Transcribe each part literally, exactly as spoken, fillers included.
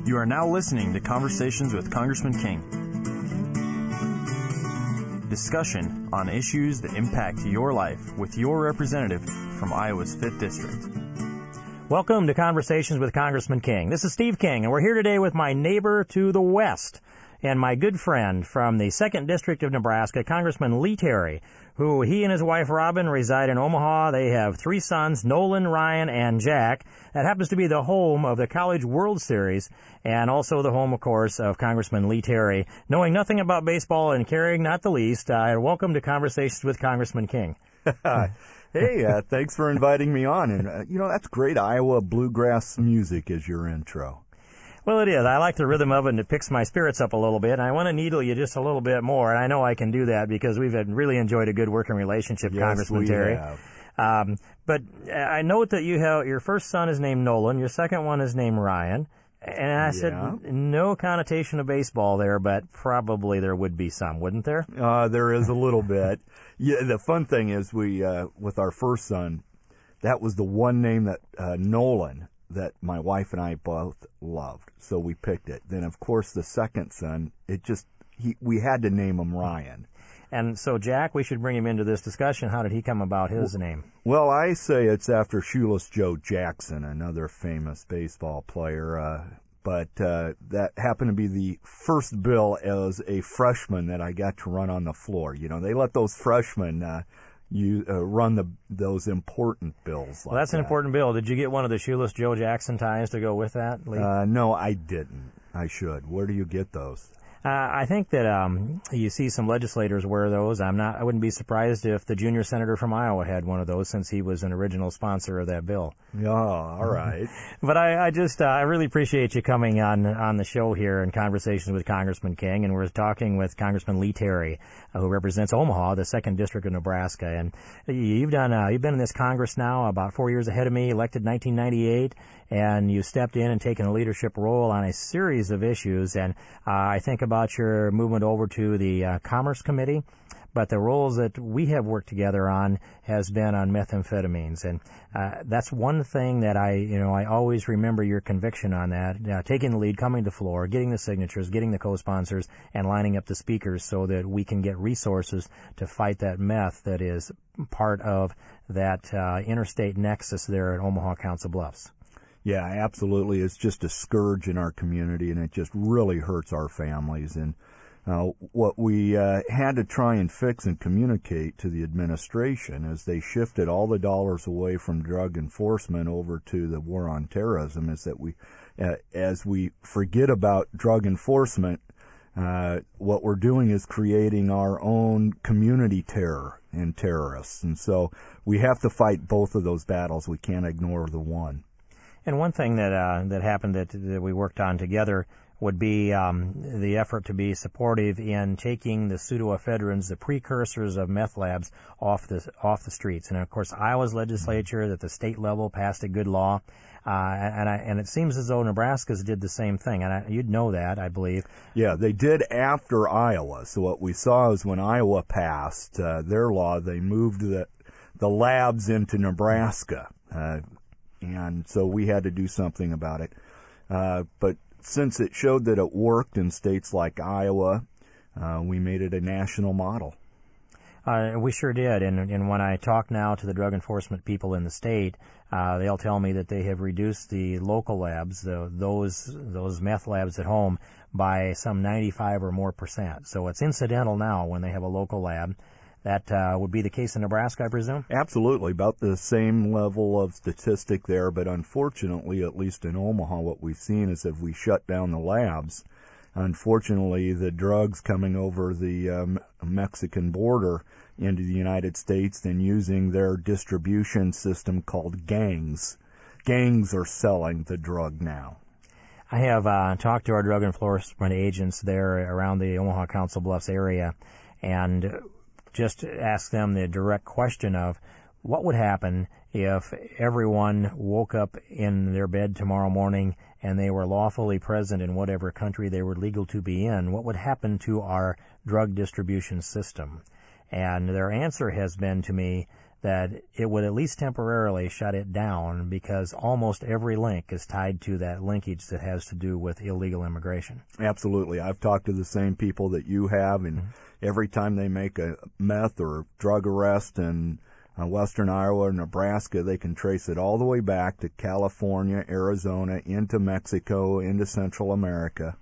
You are now listening to Conversations with Congressman King. Discussion on issues that impact your life with your representative from Iowa's fifth District. Welcome to Conversations with Congressman King. This is Steve King, and we're here today with my neighbor to the west and my good friend from the second District of Nebraska, Congressman Lee Terry, who he and his wife Robin reside in Omaha. They have three sons, Nolan, Ryan, and Jack. That happens to be the home of the College World Series and also the home, of course, of Congressman Lee Terry. Knowing nothing about baseball and caring not the least, uh, welcome to Conversations with Congressman King. Hey, uh, thanks for inviting me on. And, uh, you know, that's great Iowa bluegrass music as your intro. Well, it is. I like the rhythm of it, and it picks my spirits up a little bit. And I want to needle you just a little bit more, and I know I can do that because we've had really enjoyed a good working relationship, Yes, Congressman we Terry. have. Um, but I note that you have your first son is named Nolan, your second one is named Ryan, and I said Yeah. no connotation of baseball there, but probably there would be some, wouldn't there? Uh, there is a little bit. Yeah, the fun thing is we, uh, with our first son, that was the one name that, uh, Nolan, that my wife and I both loved. So we picked it. Then, of course, the second son, it just, he, we had to name him Ryan. And so, Jack, we should bring him into this discussion. How did he come about his name? Well, I say it's after Shoeless Joe Jackson, another famous baseball player. Uh, but uh, that happened to be the first bill as a freshman that I got to run on the floor. You know, they let those freshmen uh, you uh, run the those important bills. Like Well, that's that. an important bill. Did you get one of the Shoeless Joe Jackson ties to go with that, Lee? Uh, no, I didn't. I should. Where do you get those? Uh, I think that um, you see some legislators wear those. I'm not. I wouldn't be surprised if the junior senator from Iowa had one of those, since he was an original sponsor of that bill. Yeah, all right. But I, I just, uh, I really appreciate you coming on on the show here in Conversations with Congressman King, and we're talking with Congressman Lee Terry, uh, who represents Omaha, the second District of Nebraska. And you've done, uh, you've been in this Congress now about four years ahead of me, elected nineteen ninety-eight. And you stepped in and taken a leadership role on a series of issues. And uh, I think about your movement over to the uh, Commerce Committee, but the roles that we have worked together on has been on methamphetamines. And uh, that's one thing that I, you know, I always remember your conviction on that, uh, taking the lead, coming to the floor, getting the signatures, getting the co-sponsors, and lining up the speakers so that we can get resources to fight that meth that is part of that uh, interstate nexus there at Omaha Council Bluffs. Yeah, absolutely. It's just a scourge in our community, and it just really hurts our families. And uh, what we uh, had to try and fix and communicate to the administration as they shifted all the dollars away from drug enforcement over to the war on terrorism is that we, uh, as we forget about drug enforcement, uh, what we're doing is creating our own community terror and terrorists. And so we have to fight both of those battles. We can't ignore the one. And one thing that uh, that happened that, that we worked on together would be um, the effort to be supportive in taking the pseudoephedrines, the precursors of meth labs, off the off the streets. And of course, Iowa's legislature at the state level passed a good law, uh, and I, and it seems as though Nebraska's did the same thing. And I, you'd know that, I believe. Yeah, they did after Iowa. So what we saw is when Iowa passed uh, their law, they moved the the labs into Nebraska. Uh, And so we had to do something about it. Uh, but since it showed that it worked in states like Iowa, uh, we made it a national model. Uh, we sure did. And, and when I talk now to the drug enforcement people in the state, uh, they'll tell me that they have reduced the local labs, the, those those meth labs at home, by some ninety-five or more percent. So it's incidental now when they have a local lab. That uh, would be the case in Nebraska, I presume? Absolutely, about the same level of statistic there, but unfortunately, at least in Omaha, what we've seen is if we shut down the labs, unfortunately, the drugs coming over the um, Mexican border into the United States, then using their distribution system called gangs. Gangs are selling the drug now. I have uh, talked to our drug enforcement agents there around the Omaha Council Bluffs area, and just ask them the direct question of what would happen if everyone woke up in their bed tomorrow morning and they were lawfully present in whatever country they were legal to be in. What would happen to our drug distribution system? And their answer has been to me that it would at least temporarily shut it down because almost every link is tied to that linkage that has to do with illegal immigration. Absolutely. I've talked to the same people that you have, and mm-hmm. every time they make a meth or drug arrest in uh, western Iowa or Nebraska, they can trace it all the way back to California, Arizona, into Mexico, into Central America.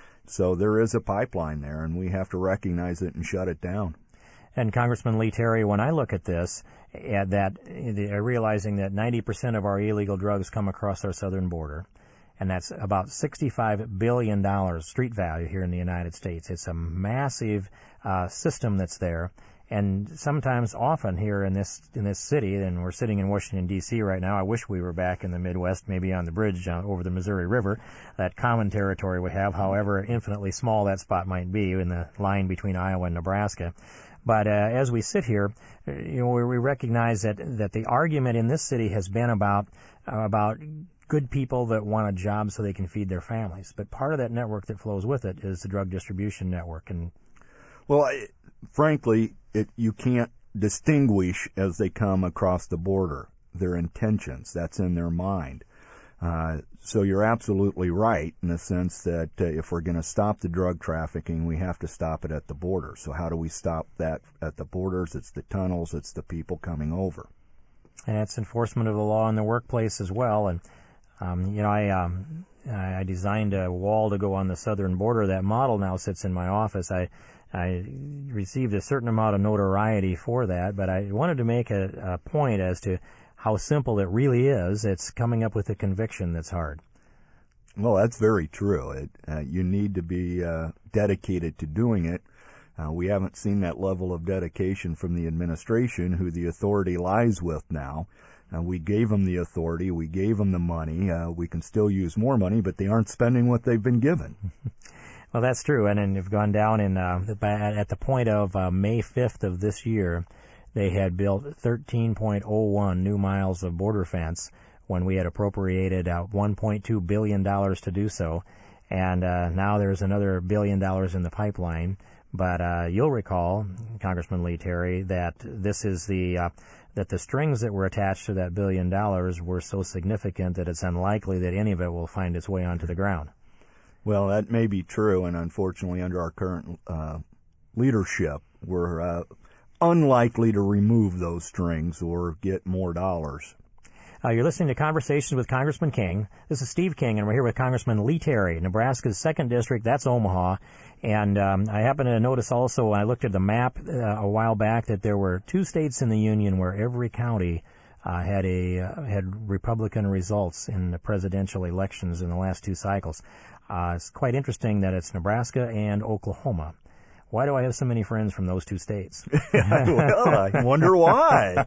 So there is a pipeline there, and we have to recognize it and shut it down. And Congressman Lee Terry, when I look at this, at that, uh, realizing that ninety percent of our illegal drugs come across our southern border, and that's about sixty-five billion dollars street value here in the United States. It's a massive uh, system that's there. And sometimes, often here in this in this city, and we're sitting in Washington, D C right now. I wish we were back in the Midwest, maybe on the bridge uh, over the Missouri River, that common territory we have, however infinitely small that spot might be in the line between Iowa and Nebraska. But uh, as we sit here, you know, we recognize that, that the argument in this city has been about uh, about good people that want a job so they can feed their families. But part of that network that flows with it is the drug distribution network. And well, I, frankly, it, you can't distinguish as they come across the border their intentions. That's in their mind. Uh, so you're absolutely right in the sense that uh, if we're going to stop the drug trafficking, we have to stop it at the border. So how do we stop that at the borders? It's the tunnels. It's the people coming over. And it's enforcement of the law in the workplace as well. And, um, you know, I, um, I designed a wall to go on the southern border. That model now sits in my office. I, I received a certain amount of notoriety for that, but I wanted to make a, a point as to how simple it really is. It's coming up with a conviction that's hard. Well, that's very true. It, uh, you need to be uh, dedicated to doing it. Uh, we haven't seen that level of dedication from the administration, who the authority lies with now. Uh, we gave them the authority. We gave them the money. Uh, we can still use more money, but they aren't spending what they've been given. Well, that's true. And then you've gone down in uh, at the point of uh, May fifth of this year, they had built thirteen point oh one new miles of border fence when we had appropriated uh, one point two billion dollars to do so. And uh, now there's another billion dollars in the pipeline. But uh, you'll recall, Congressman Lee Terry, that this is the uh, that the strings that were attached to that billion dollars were so significant that it's unlikely that any of it will find its way onto the ground. Well, that may be true, and unfortunately, under our current uh, leadership, we're uh, unlikely to remove those strings or get more dollars. Uh, you're listening to Conversations with Congressman King. This is Steve King, and we're here with Congressman Lee Terry, Nebraska's second district. That's Omaha. And um, I happen to notice also, I looked at the map uh, a while back, that there were two states in the Union where every county uh, had a uh, had Republican results in the presidential elections in the last two cycles. Uh, it's quite interesting that it's Nebraska and Oklahoma. Why do I have so many friends from those two states? Well, I wonder why.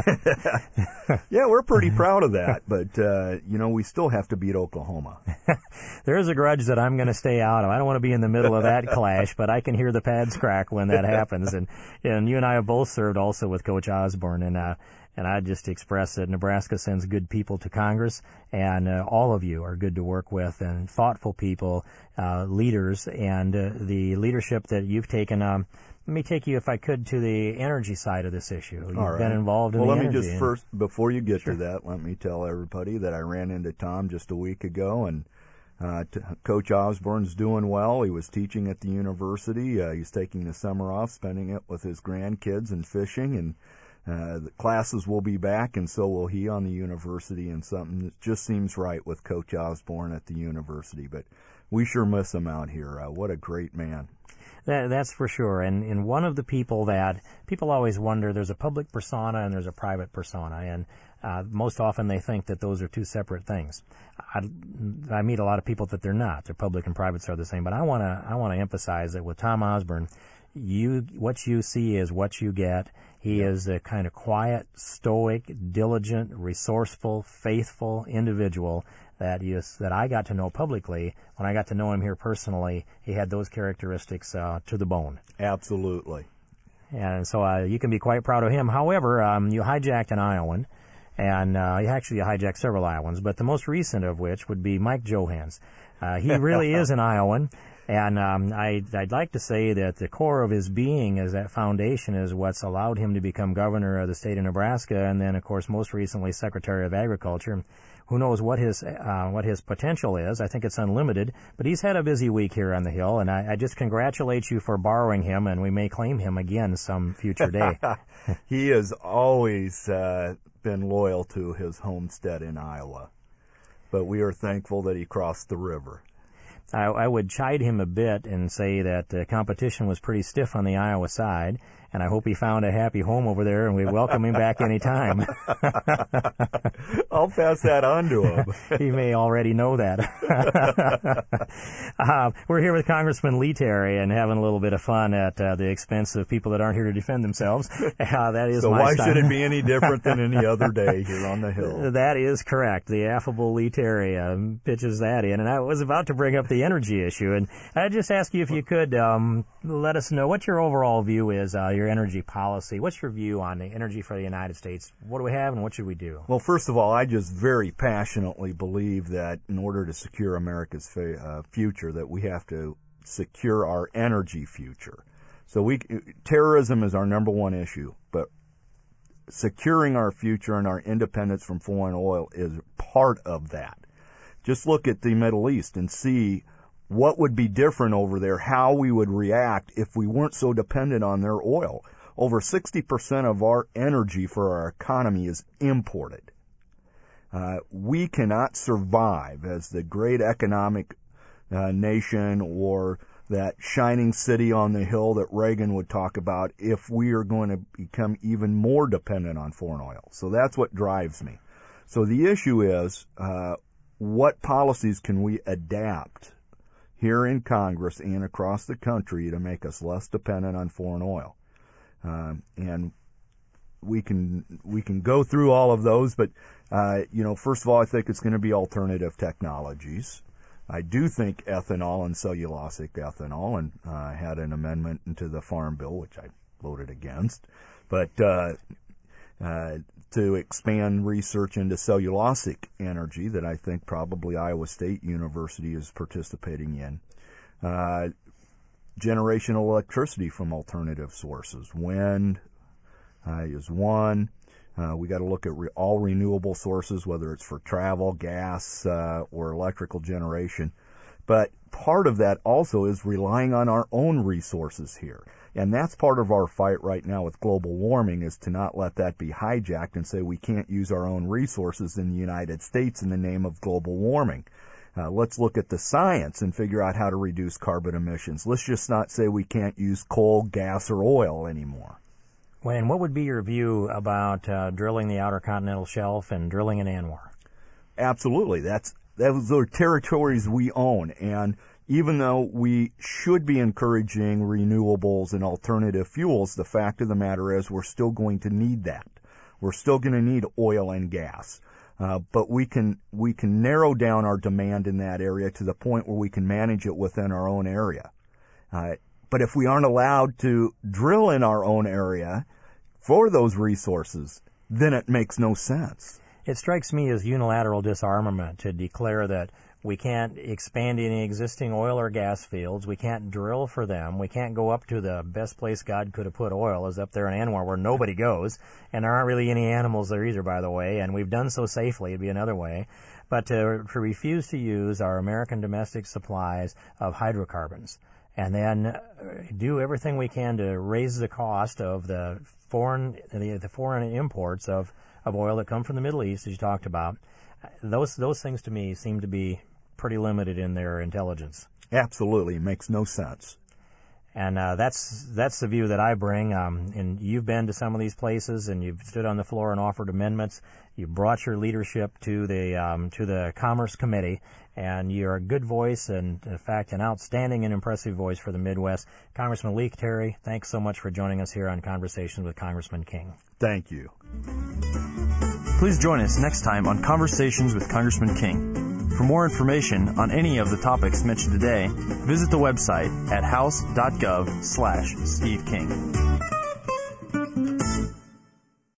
Yeah, we're pretty proud of that, but, uh, you know, we still have to beat Oklahoma. There is a grudge that I'm going to stay out of. I don't want to be in the middle of that clash, but I can hear the pads crack when that happens. And, and you and I have both served also with Coach Osborne, and uh, and I just express that Nebraska sends good people to Congress, and uh, all of you are good to work with, and thoughtful people, uh, leaders, and uh, the leadership that you've taken. Um, let me take you, if I could, to the energy side of this issue. You've all right. been involved in well, the energy. Well, let me just and, first, before you get sure. to that, let me tell everybody that I ran into Tom just a week ago, and uh, t- Coach Osborne's doing well. He was teaching at the university. Uh, he's taking the summer off, spending it with his grandkids and fishing, and Uh, the classes will be back, and so will he on the university, and something that just seems right with Coach Osborne at the university. But we sure miss him out here. Uh, what a great man. That, that's for sure. And, and one of the people that people always wonder, there's a public persona and there's a private persona, and uh, most often they think that those are two separate things. I, I meet a lot of people that they're not. Their public and privates are the same. But I want to I want to emphasize that with Tom Osborne, you what you see is what you get. He is a kind of quiet, stoic, diligent, resourceful, faithful individual that you, that I got to know publicly. When I got to know him here personally, he had those characteristics uh, to the bone. Absolutely. And so uh, you can be quite proud of him. However, um, you hijacked an Iowan, and uh, actually you hijacked several Iowans, but the most recent of which would be Mike Johans. Uh, he really is an Iowan. And um, I, I'd like to say that the core of his being is that foundation is what's allowed him to become governor of the state of Nebraska, and then, of course, most recently Secretary of Agriculture. Who knows what his uh, what his potential is? I think it's unlimited. But he's had a busy week here on the Hill, and I, I just congratulate you for borrowing him, and we may claim him again some future day. He has always uh, been loyal to his homestead in Iowa, but we are thankful that he crossed the river. I, I would chide him a bit and say that the competition was pretty stiff on the Iowa side, and I hope he found a happy home over there, and we welcome him back anytime. I'll pass that on to him. He may already know that. uh, we're here with Congressman Lee Terry and having a little bit of fun at uh, the expense of people that aren't here to defend themselves. Uh, that is so my why style. should it be any different than any other day here on the Hill? That is correct. The affable Lee Terry uh, pitches that in, and I was about to bring up the energy issue, and I'd just ask you if you could um, let us know what your overall view is, uh, your energy policy. What's your view on the energy for the United States? What do we have, and what should we do? Well, first of all, I just very passionately believe that in order to secure America's fa- uh, future, that we have to secure our energy future. So we terrorism is our number one issue, but securing our future and our independence from foreign oil is part of that. Just look at the Middle East and see what would be different over there, how we would react if we weren't so dependent on their oil. Over sixty percent of our energy for our economy is imported. Uh, we cannot survive as the great economic uh, nation or that shining city on the hill that Reagan would talk about if we are going to become even more dependent on foreign oil. So that's what drives me. So the issue is, uh, what policies can we adapt here in Congress and across the country to make us less dependent on foreign oil? Um, and we can we can go through all of those, but uh, you know, first of all, I think it's going to be alternative technologies. I do think ethanol and cellulosic ethanol, and I uh, had an amendment into the Farm Bill, which I voted against, but uh, uh, to expand research into cellulosic energy that I think probably Iowa State University is participating in. Uh, generation of electricity from alternative sources. Wind uh, is one. Uh, we got to look at re- all renewable sources, whether it's for travel, gas, uh, or electrical generation. But part of that also is relying on our own resources here. And that's part of our fight right now with global warming, is to not let that be hijacked and say we can't use our own resources in the United States in the name of global warming. Uh, let's look at the science and figure out how to reduce carbon emissions. Let's just not say we can't use coal, gas, or oil anymore. Wayne, what would be your view about uh, drilling the Outer Continental Shelf and drilling in ANWR? Absolutely. That's those are territories we own, and even though we should be encouraging renewables and alternative fuels, the fact of the matter is we're still going to need that. We're still going to need oil and gas. Uh, but we can we can narrow down our demand in that area to the point where we can manage it within our own area. Uh, but if we aren't allowed to drill in our own area for those resources, then it makes no sense. It strikes me as unilateral disarmament to declare that we can't expand any existing oil or gas fields. We can't drill for them. We can't go up to the best place God could have put oil, is up there in ANWR where nobody goes. And there aren't really any animals there either, by the way. And we've done so safely, it'd be another way. But to, to refuse to use our American domestic supplies of hydrocarbons and then do everything we can to raise the cost of the foreign the, the foreign imports of, of oil that come from the Middle East, as you talked about. Those those things to me seem to be pretty limited in their intelligence. Absolutely, it makes no sense. And uh, that's that's the view that I bring. Um, and you've been to some of these places, and you've stood on the floor and offered amendments. You brought your leadership to the um, to the Commerce Committee, and you're a good voice, and in fact, an outstanding and impressive voice for the Midwest. Congressman Lee Terry, thanks so much for joining us here on Conversations with Congressman King. Thank you. Please join us next time on Conversations with Congressman King. For more information on any of the topics mentioned today, visit the website at house dot gov slash Steve King.